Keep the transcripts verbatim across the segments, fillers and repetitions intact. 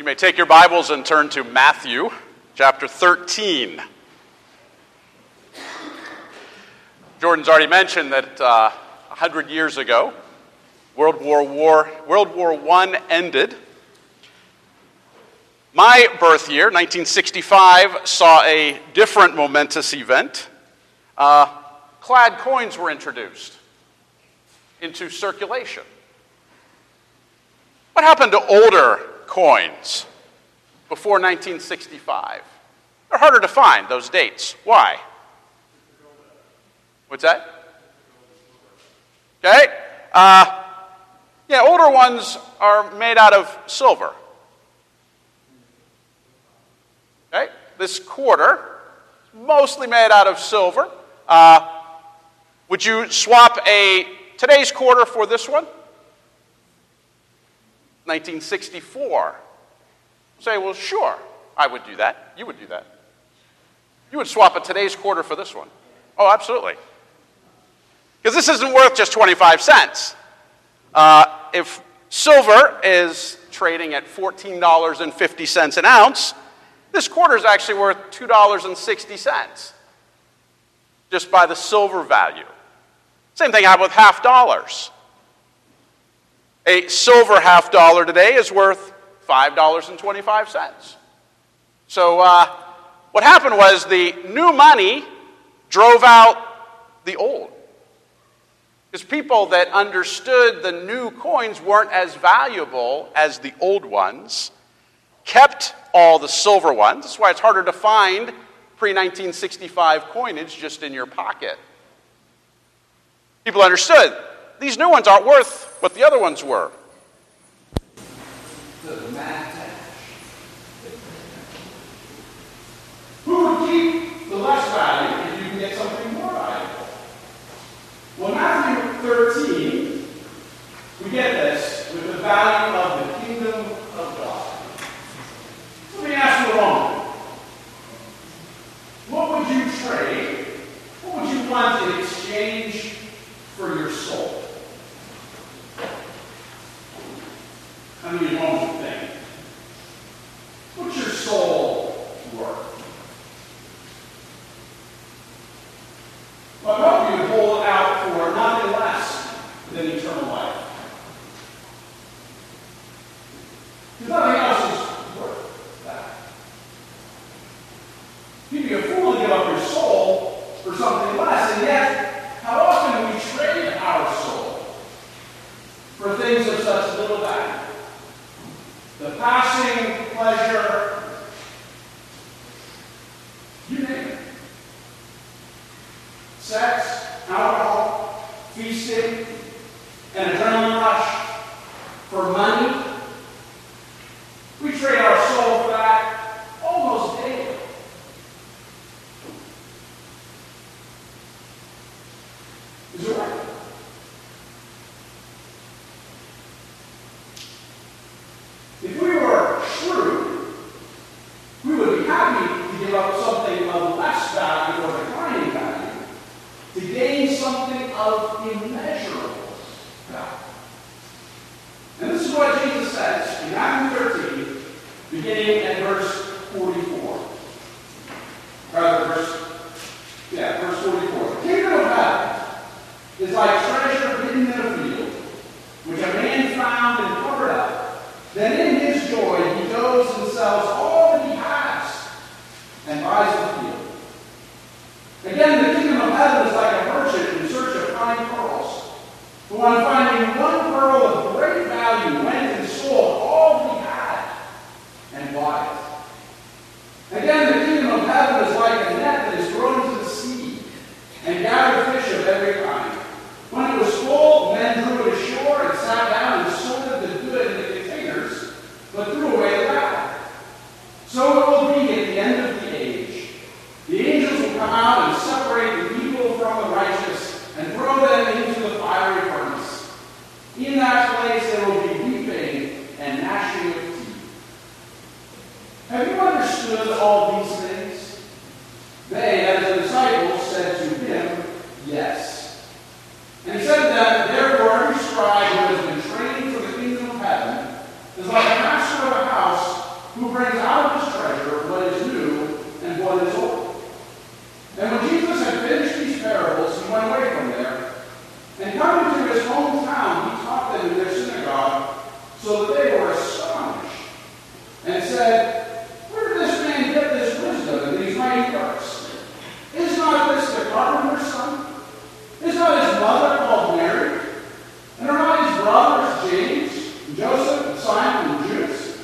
You may take your Bibles and turn to Matthew chapter thirteen. Jordan's already mentioned that uh, one hundred years ago, World War War, World War One ended. My birth year, nineteen sixty-five, saw a different momentous event. Uh, clad coins were introduced into circulation. What happened to older coins before nineteen sixty-five? They're harder to find, those dates. Why? What's that? Okay. Uh, yeah, older ones are made out of silver. Okay. This quarter is mostly made out of silver. Uh, would you swap a today's quarter for this one? nineteen sixty-four. Say, well, sure, I would do that. You would do that. You would swap a today's quarter for this one. Oh, absolutely. Because this isn't worth just twenty-five cents. Uh, if silver is trading at fourteen dollars and fifty cents an ounce, this quarter is actually worth two dollars and sixty cents. Just by the silver value. Same thing happened with half dollars. A silver half dollar today is worth five dollars and twenty-five cents. So uh, what happened was the new money drove out the old. Because people that understood the new coins weren't as valuable as the old ones, kept all the silver ones. That's why it's harder to find pre nineteen sixty-five coinage just in your pocket. People understood these new ones aren't worth what the other ones were. Who would keep the less value if you can get something more valuable? Well, Matthew thirteen, we get this with the value of the kingdom of God. Let me ask you a moment. What would you trade? What would you want in exchange for your soul? How many of you want to think? What's your soul worth? Well, I hope you hold out for nothing less than eternal life. Because nothing else is worth that. You'd be a fool to give up your soul for something less, and yet, how often do we trade our soul for things of such little value? The passing pleasure, you name it. Sex, alcohol, feasting, an adrenaline rush, for money. We trade our soul for that almost daily. Is it right? If we were shrewd, we would be happy to give up something of less value or declining value to gain something of immeasurable value. And this is what Jesus says in Matthew thirteen, beginning at verse forty-four. Rather, verse, yeah, verse forty-four. The kingdom of heaven is like treasure hidden in a field, which a man found and covered up. Then in his joy he goes and sells all that he has and buys the field. Again, the kingdom of heaven is like a merchant in search of fine pearls, who on finding one pearl of great value went and sold all he had and bought it. Again, the kingdom of heaven is like a net that is thrown into the sea and gathered fish of every kind. When it was full, men drew it ashore and sat down and sorted the good in the containers, but threw away the bad. So it will be at the end of the age. The angels will come out and separate the evil from the righteous and throw them into the fiery furnace. In that place there will be weeping and gnashing of teeth. Have you understood all these things? They, as the disciples, said to him, yes. And he said to them, therefore every scribe who has been trained for the kingdom of heaven is like a master of a house brings out of his treasure what is new and what is old. And when Jesus had finished these parables, he went away from there. And coming to his hometown, he taught them in their synagogue, so that they were astonished, and said, "Where did this man get this wisdom and these mighty works? Is not this the carpenter's son? Is not his mother called Mary? And are not his brothers James, and Joseph, and Simon, and Judas?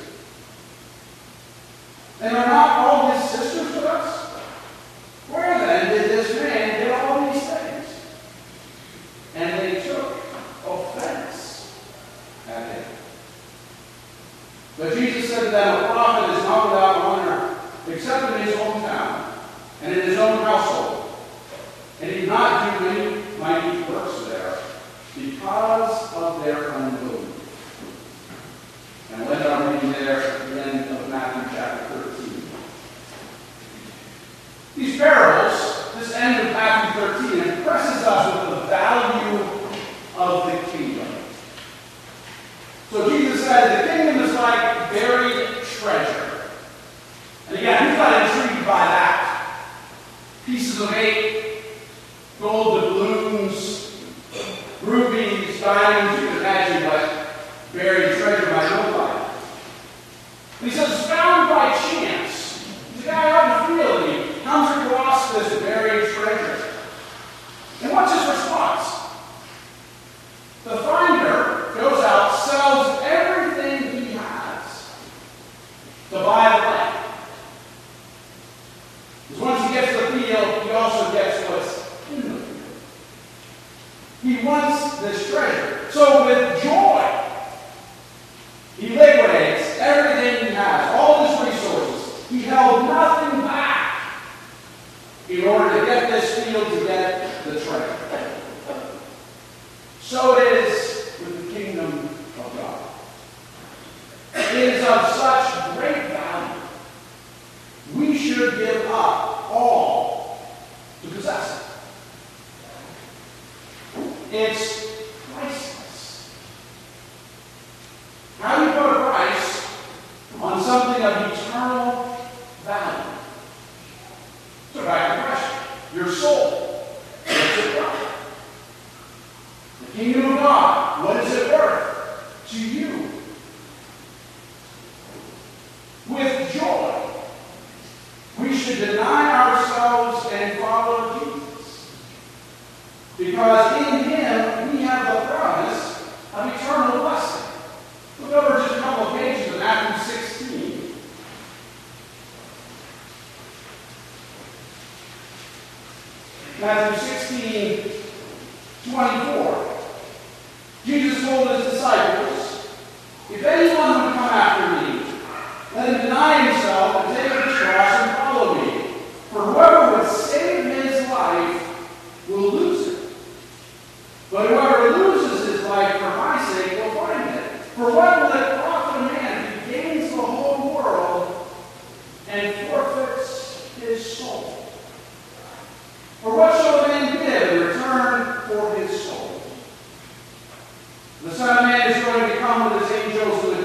And are not all his sisters with us? Where then did this man get all these things?" And they took offense at him. But Jesus said to them, "A prophet is not without honor, except in his hometown and in his own household." And he did not do any mighty works there because of their unbelief. And we'll end our reading there at the end of Matthew chapter thirteen. These parables, this end of Matthew thirteen, impresses us with the value of the kingdom. So Jesus said, the kingdom is like buried treasure. And again, who's not intrigued by that? Pieces of eight, gold doubloons, rubies, diamonds, you can imagine what buried treasure might look like. And he says, it's found by chance. There's a guy out in the field, and he comes across this buried treasure. And what's his response? The finder goes out, sells everything he has to buy the land. Because once he gets the field, he also gets what's in the field. He wants this treasure. So with joy, he liquidates everything he has, all his resources. He held nothing back in order to get this field, to get the treasure. So it is with the kingdom of God. It is of such great value. We should give up all to possess it. It's priceless. How do you put a price on something of eternal value? So back to the question. Your soul, what's it worth? The kingdom of God, what is it worth to you? With joy, we should deny ourselves and follow Jesus. Because in him, we have the promise of eternal blessing. Look over just a couple of pages of Matthew sixteen. Matthew sixteen, twenty-four. Jesus told his disciples, "If anyone would come after me, let him deny himself and take up his cross and follow me. For whoever would save his life will lose it. But whoever loses his life for my sake will find it. For what will it profit a man if he gains the whole world and forfeits his soul? Or what shall a man give in return for his soul? The Son of Man is going to come with his angels with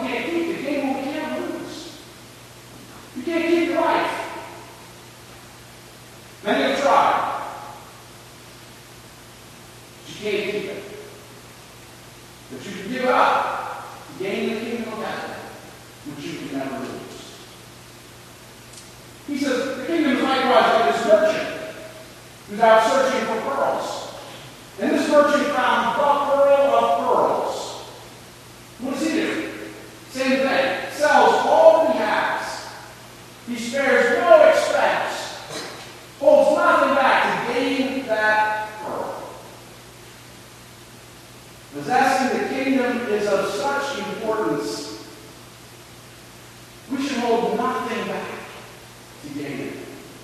can't keep. The game what we can't lose. You can't keep your life. Many have tried. But you can't keep it. But you can give it up to gain the kingdom of heaven, which you can never lose. He says, the kingdom is likewise like this merchant who's out searching for pearls. And this merchant found the pearl of pearls. What does he do? Same thing. Sells all that he has. He spares no expense. Holds nothing back to gain that pearl. Possessing the kingdom is of such importance, we should hold nothing back to gain it.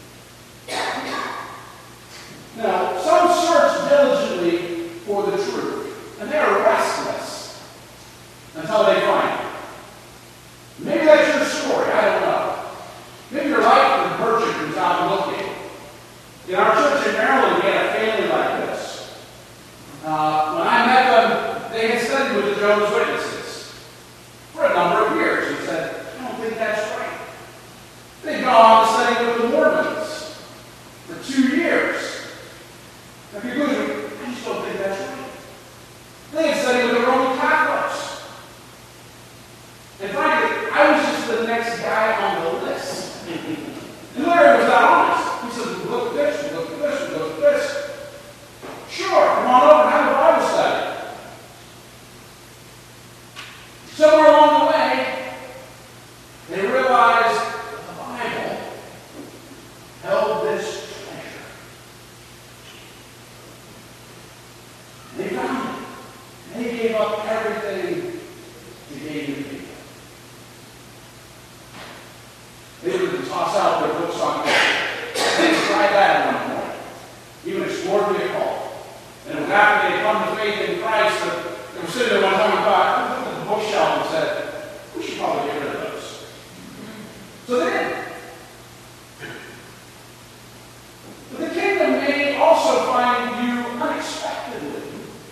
Now, some search diligently for the truth, and they are restless until they find it. Maybe that's your story, I don't know. Maybe you're like the merchant who's out looking. In our church in Maryland, we had a family like this. Uh, when I met them, they had studied with the Jehovah's Witnesses for a number of years. He said, I don't think that's right. They'd gone on to study with the Mormons for two years. The conclusion, I just don't think that's right. They had studied with the Roman Catholics. And frankly, I was just the next guy on the list. And Larry was that honest. He said, look at this, look at this, look at this. Sure, come on over and have a Bible study. Somewhere along the way, they realized that the Bible held this treasure. They found it. They gave up everything to gain the kingdom. They would toss out their books on faith. They tried that at one point. Even explored the occult. And it was after they had come to faith in Christ that they were sitting there one time and thought, looked at the bookshelf and said, we should probably get rid of those. So they did. But the kingdom may also find you unexpectedly.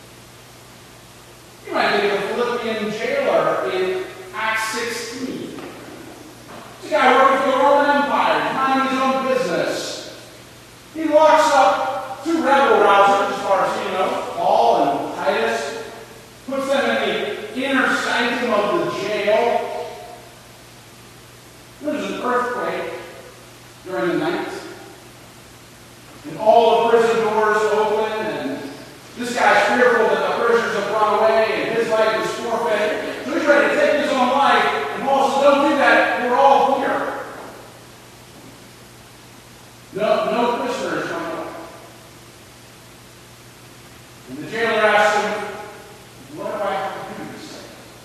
You might think of the Philippian jailer in Acts sixteen. It's a guy working for the Roman Empire, minding his own business. He locks up two rebel rousers, as far as you know, Paul and Titus, puts them in the inner sanctum of the jail. There's an earthquake during the night, and all the prison doors open, and this guy's fearful that the prisoners have run away, and his life is forfeit. So he's ready to take his own life, and Paul says, don't do that, we're all here. No, no prisoners run away. And the jailer asks him, what do I have to do to say?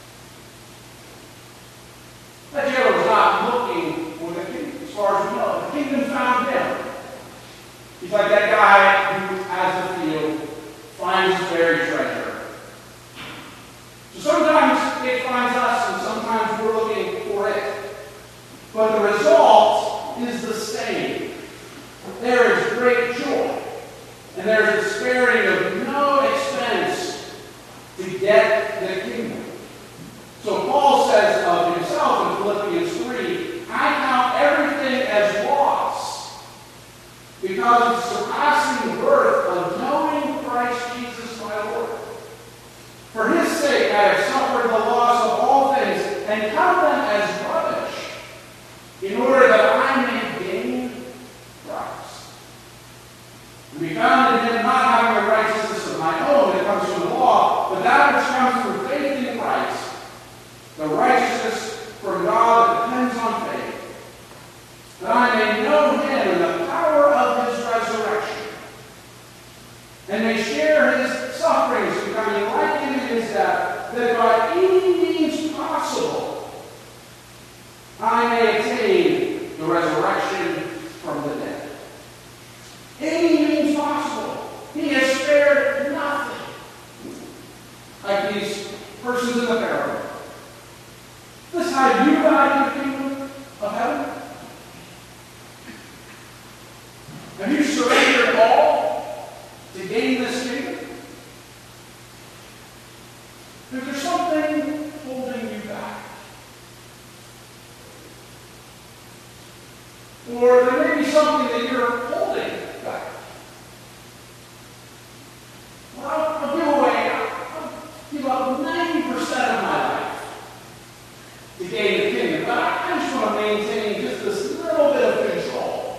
That jailer was not looking for the kingdom, as far as we know. The kingdom found him. He's like that guy who has the field, finds his buried treasure. So sometimes it finds us, and sometimes we're looking for it. But the result is the same. There is great joy, and there is a sparing of no expense to get the kingdom. So Paul says of himself in Philippians three, I count everything as loss because of the surpassing worth of knowing Christ Jesus my Lord. For his sake I have suffered the loss of all things and count them as rubbish, in order that I may gain Christ. To be found in him, not having a righteousness of my own that comes from the law, but that which comes through faith in Christ, the righteousness from God that depends on faith, that I may know him and the power of his resurrection, and may share his sufferings, becoming like him in his death, that by any means possible I may attain the resurrection from the dead. Any means possible. He has spared nothing. Like these persons in the parable. This is how you value the kingdom of heaven. Have you surrendered all to gain this kingdom? Is there something holding you back? Or there may be something that you're holding back. Well, I'll, I'll give away, I'll give up ninety percent of my life to gain the kingdom. But I, I just want to maintain just this little bit of control.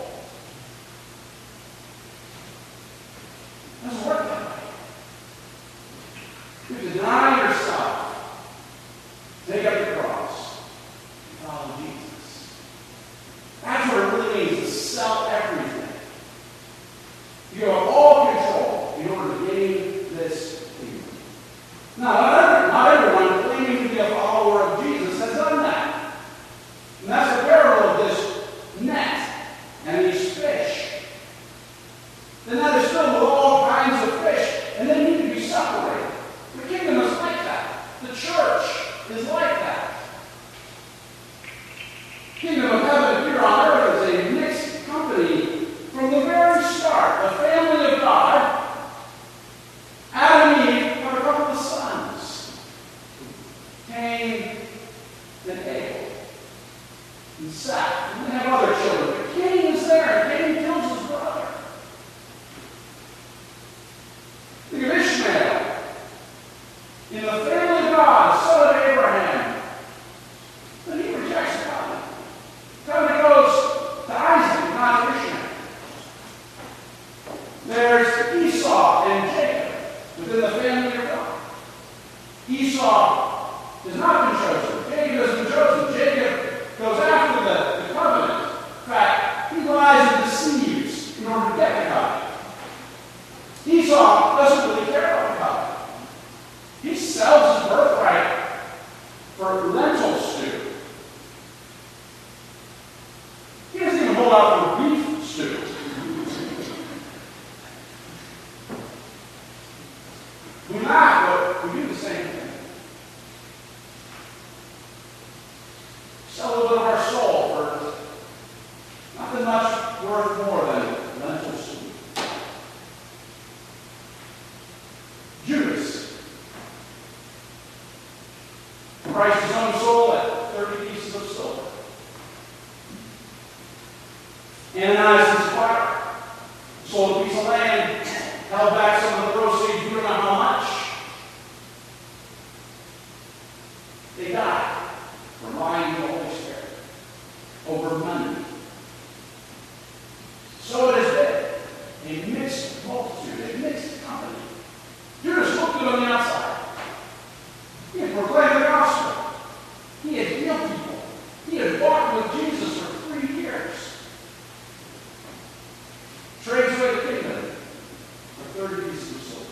It doesn't work that way. You have to deny yourself, take up your cross, and follow Jesus. That's what it really means to sell everything. You have all control in order to gain this kingdom. Now, not, every, not everyone claiming to be a follower of Jesus has done that. And that's the parable of this net and these fish. The net is filled with all kinds of fish, and they need to be separated. The kingdom is like that. The church is like that. Kingdom of heaven here on earth is a mixed company from the very start. The family of God, Adam and Eve have a couple of sons, Cain and Abel, and Seth, and they have other children. But Cain is there, and Cain kills his brother. Think of Ishmael. In the family of God, son of Abraham, but he rejects God. Covenant goes to Isaac, not to Ishmael. There's Esau and Jacob within the family of God. Esau has not been chosen. Jacob has been chosen. Jacob goes after the, the covenant. In fact, he lies and deceives in order to get the covenant. Esau doesn't really care about the covenant. He sells his birthright for lentil stew. He doesn't even hold out for beef stew. We laugh, but we do the same thing. Sell a little bit of our soul for nothing much worth more than lentil stew. Judas priced his own soul at thirty pieces of silver. Ananias and Sapphira sold a piece of land, held back some of the proceeds, you don't know how much. They died for lying to the Holy Spirit over money. So it has been a mixed multitude, a mixed company. Judas looked good on the outside. He had proclaimed the gospel. He had healed people. He had walked with Jesus for three years. Trades away the kingdom for thirty pieces of silver.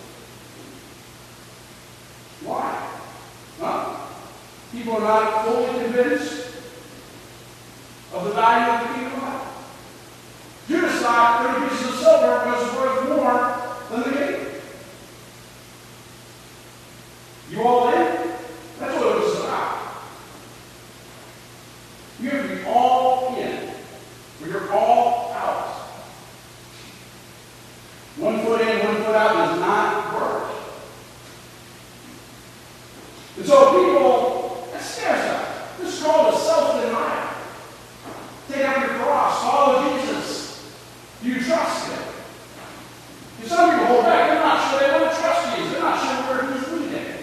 Why? Well, people are not fully convinced of the value of the kingdom of God. Judas thought thirty pieces of silver was worth more than the kingdom. You all in? That's what it was about. You have to be all in, or you're all out. One foot in, one foot out does not work. And so people, that scares them. This is called a self-denial. Take up your cross, follow Jesus. Do you trust him? And some people hold back. They're not sure they want to trust Jesus. They're not sure where he's leading.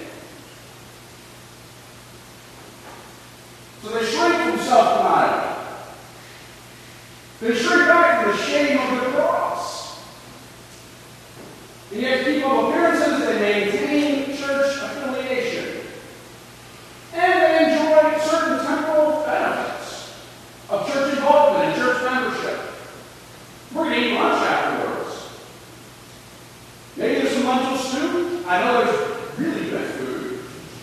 So they shrink from self-denial. They shrink back from the shame of the cross. And yet keep up appearances, they maintain church affiliation. And they enjoy certain temporal benefits of church involvement and church membership. We're going to eat lunch afterwards. Maybe there's some lentil stew. I know there's really good food.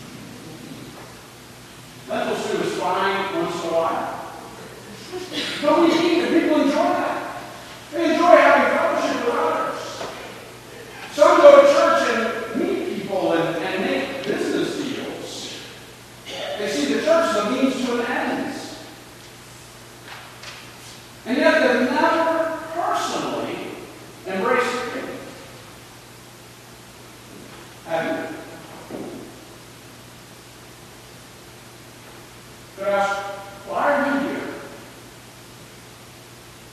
Lentil stew is fine once in a while. But we eat it. People enjoy that. They enjoy having fellowship with others. Some go to church and meet people and, and make business deals. They see the church as a means to an end. And yet they've never personally embraced the kingdom. Have you? Could I ask, why are you here?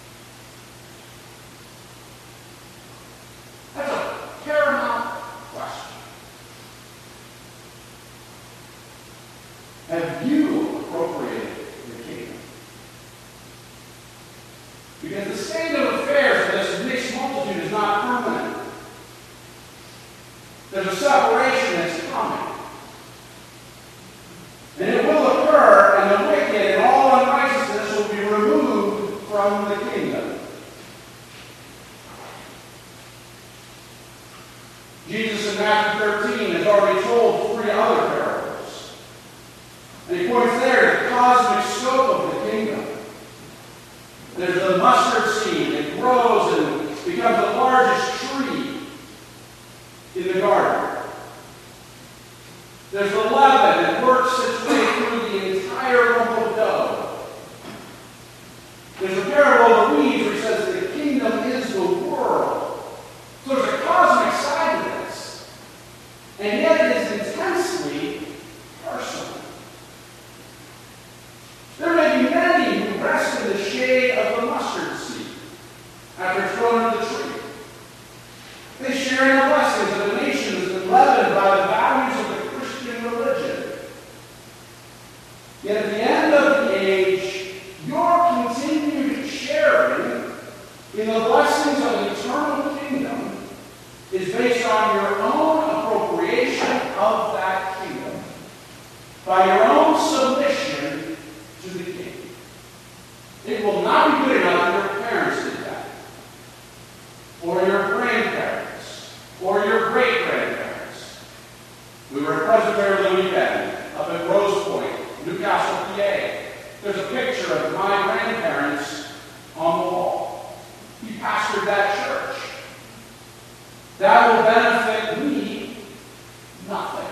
age, your continued sharing in the blessings of the eternal kingdom is based on your own appropriation of that kingdom, by your own submission to the king. It will not be good enough if your parents did that, or your grandparents, or your great-grandparents. We were at Presbyterian the weekend up at Rose Point, Newcastle, P A. There's a picture of my grandparents on the wall. He pastored that church. That will benefit me nothing.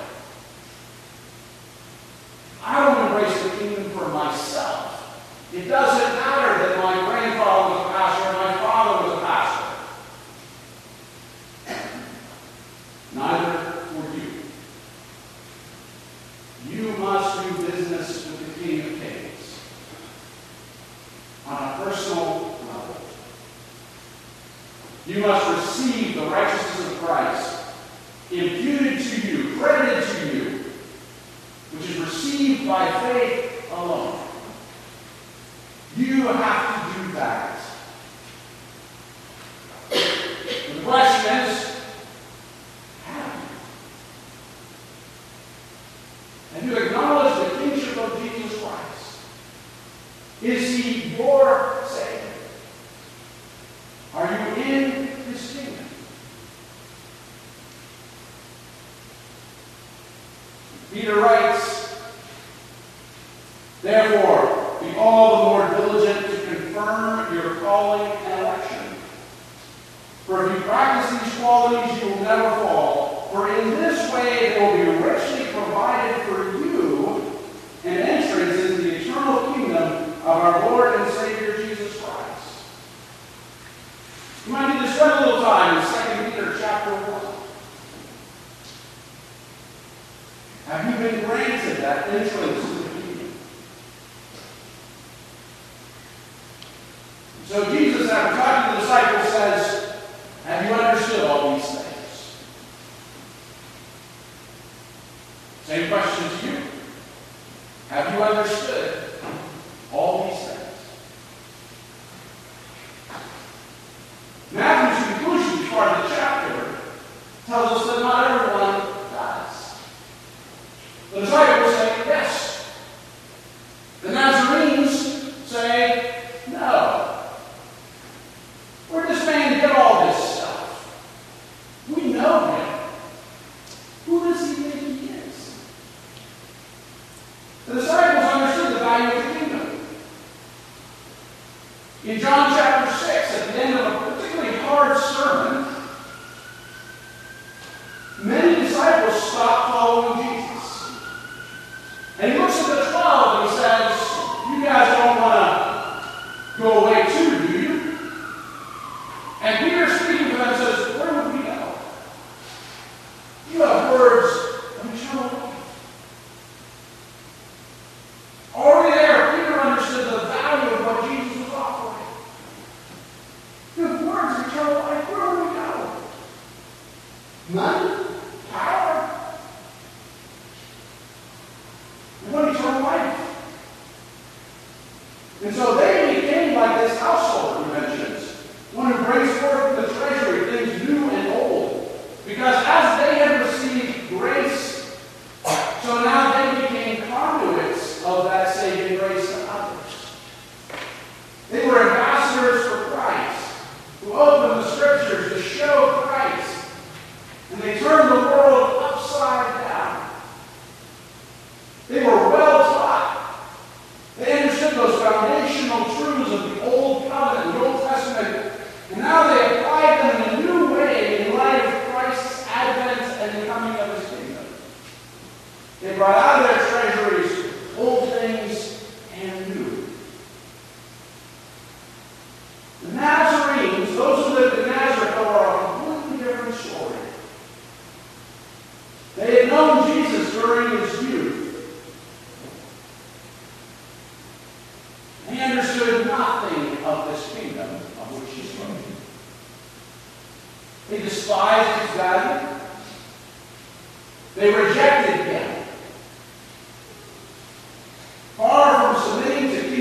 I don't embrace the kingdom for myself. It doesn't matter that my grandfather was a pastor and my father was a pastor. Neither for you. You must do business with the King of Kings on a personal level. You must receive the righteousness of Christ imputed to you, credited to you, which is received by faith alone. You have to do that. The question is, have you? And you acknowledge the kingship of Jesus Christ. Is he your Savior? Are you in his kingdom? Peter writes, therefore, be all the more diligent to confirm your calling and election. For if you practice these qualities, you will never fall. For in this way they will be richly provided for you an entrance into the eternal kingdom of our Lord and Savior Jesus Christ. You might need to spend a little time in Second Peter chapter one. Have you been granted that entrance to the kingdom? So Jesus, after talking to the disciples, says, have you understood all these things? Same question to you. Have you understood all these things? Matthew's conclusion part of the chapter tells us that not everyone does. The disciples say yes. The Nazarenes say no. Where did this man get all this stuff? We know him. Who does he think he is? The disciples understood the value of the kingdom. In John chapter six, at the end of a particularly hard sermon, many disciples stop following Jesus. And he looks at the twelve and he says, you guys don't want to go away too, do you? And Peter, speaking to them, says, where would we go? You have words of eternal life. Already there, Peter understood the value of what Jesus was offering. You have words of eternal life. Where would we go? Money? Power? We want eternal life. And so they became like this household, he mentions, one who brings forth the treasury, things new and old. Because as they had received grace, so now they became conduits of that saving grace to others. They were ambassadors for Christ, who opened the scriptures to show Christ. And they turned the world upside down. They were well taught. They understood those foundational truths of the Old Covenant, the Old Testament, and now they applied them in a new way in light of Christ's advent and the coming of his kingdom. They brought out of their treasuries old things and new. The Nazarenes, those who lived in Nazareth, are a completely different story. They had known Jesus during his youth. They understood nothing of this kingdom of which he spoke. They despised his value. They rejected him. Far from submitting to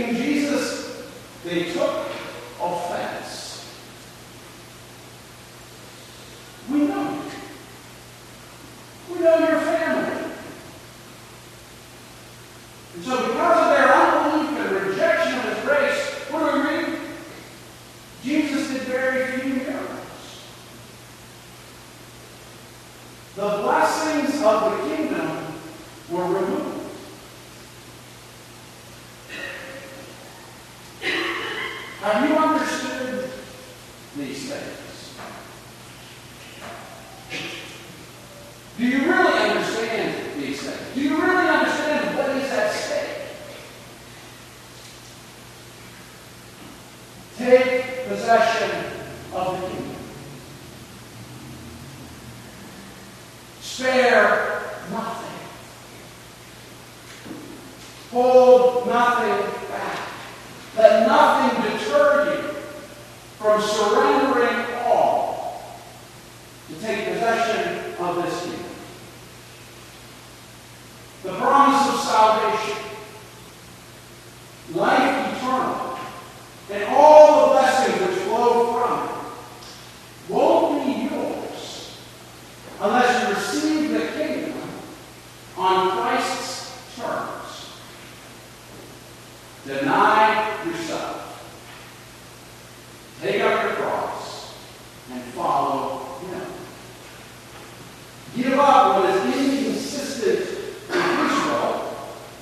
Have you understood these things? Do you really understand these things? Do you really understand what is at stake? Take possession of the kingdom. Spare nothing. Hold nothing back. Let nothing deter you from surrendering all to take possession of this kingdom. The promise of salvation, life eternal, and all the blessings which flow from it won't be yours unless you receive the kingdom on Christ's terms. Deny yourself. Take up your cross and follow Him. Give up what is inconsistent with Israel.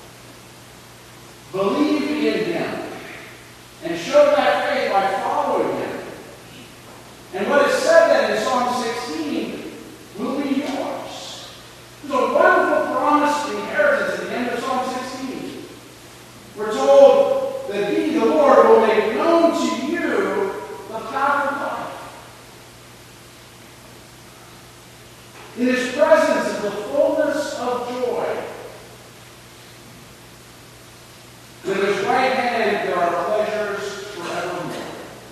Believe in Him and show that faith by following Him. And what is said then in Psalm sixteen will be yours. There's a wonderful promised inheritance at the end of Psalm sixteen. We're told that He, the Lord, will make known to you the path of life. In His presence is the fullness of joy. In His right hand there are pleasures forevermore.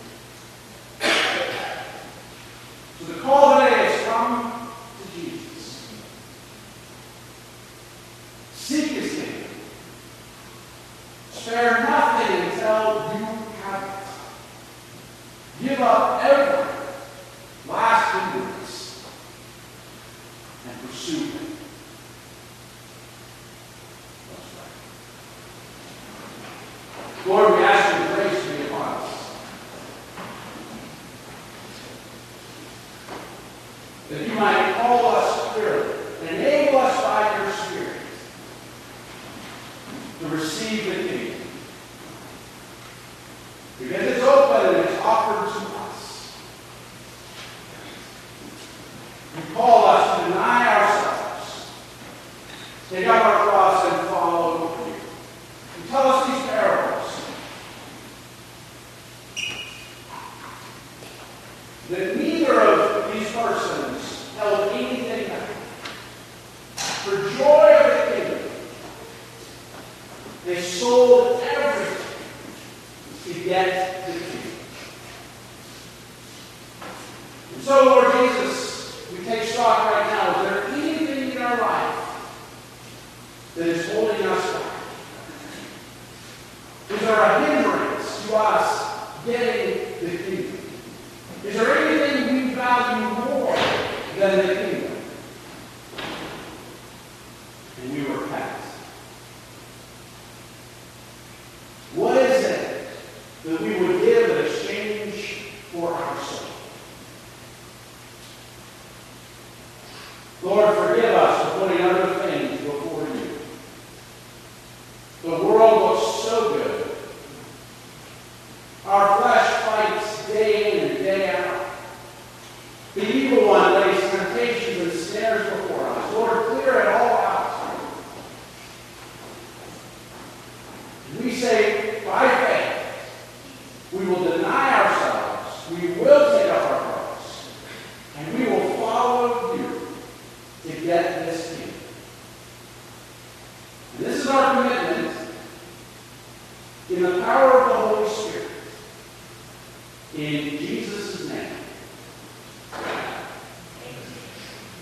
So the call today is come to Jesus. Seek His kingdom. Spare nothing until you have it. Give up every last hindrance and pursue Him. Let's pray. Lord, we ask Your grace to be upon us. That You might call us clearly and enable us by Your Spirit to receive the kingdom. Because it's open and it's offered to us. You call us to deny ourselves, take up our cross and follow You. You tell us these parables. That neither of these persons held anything back. For joy of the kingdom, they sold everything to get the kingdom. And so, Lord Jesus, we take stock right now. Is there anything in our life that is holding us back? Is there a hindrance to us getting the kingdom? Is there anything we value more than the kingdom? And we repent. What is it that we would give in exchange for our soul? Lord, forgive us for putting other things before You. The world looks so good. Our flesh fights day in and day out. The evil one lays temptations and snares before us. Lord, clear it all out. We say, by faith, we will deny ourselves, we will take up our cross, and we will follow You to get this kingdom. And this is our commitment in the power of the Holy Spirit. In Jesus'